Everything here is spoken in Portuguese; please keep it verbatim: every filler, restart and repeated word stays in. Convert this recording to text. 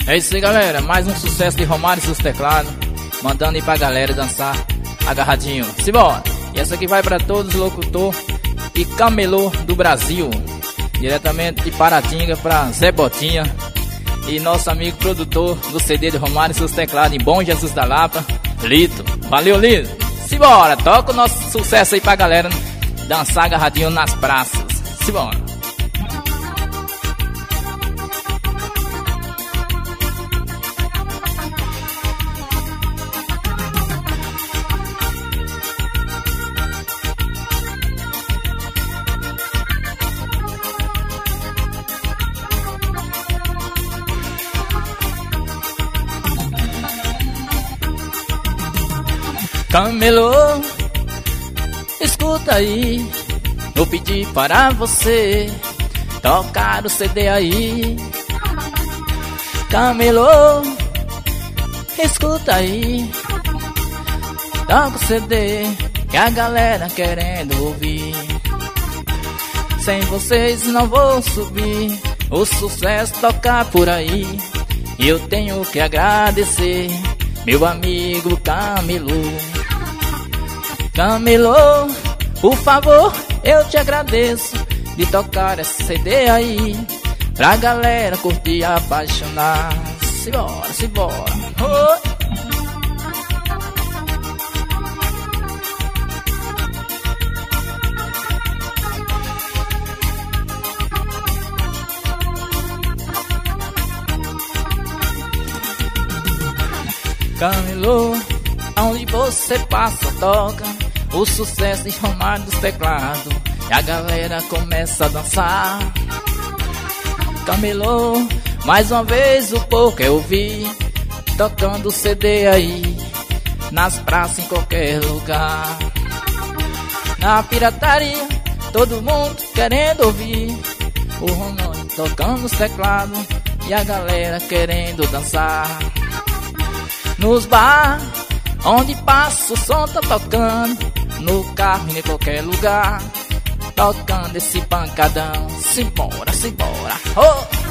É isso aí, galera, mais um sucesso de Romário e seus teclados, mandando aí pra galera dançar agarradinho. Simbora! E essa aqui vai pra todos os locutor e camelô do Brasil, diretamente de Paratinga pra Zé Botinha e nosso amigo produtor do C D de Romário e seus teclados em Bom Jesus da Lapa, Lito. Valeu, Lito! Simbora! Toca o nosso sucesso aí pra galera dançar agarradinho nas praças. Simbora! Camelô, escuta aí, eu pedi para você tocar o C D aí. Camelô, escuta aí, toca o C D que a galera querendo ouvir. Sem vocês não vou subir, o sucesso tocar por aí. E eu tenho que agradecer meu amigo Camelô. Camelô, por favor, eu te agradeço de tocar esse C D aí pra galera curtir e apaixonar. Simbora, simbora. Oh. Camelô, aonde você passa, toca o sucesso de Romário dos teclados e a galera começa a dançar. Camelô, mais uma vez o povo quer ouvir, tocando o C D aí nas praças, em qualquer lugar. Na pirataria, todo mundo querendo ouvir o Romário tocando os teclados e a galera querendo dançar. Nos bar, onde passa o som tá tocando, no carro e em qualquer lugar, tocando esse pancadão. Simbora, simbora, oh!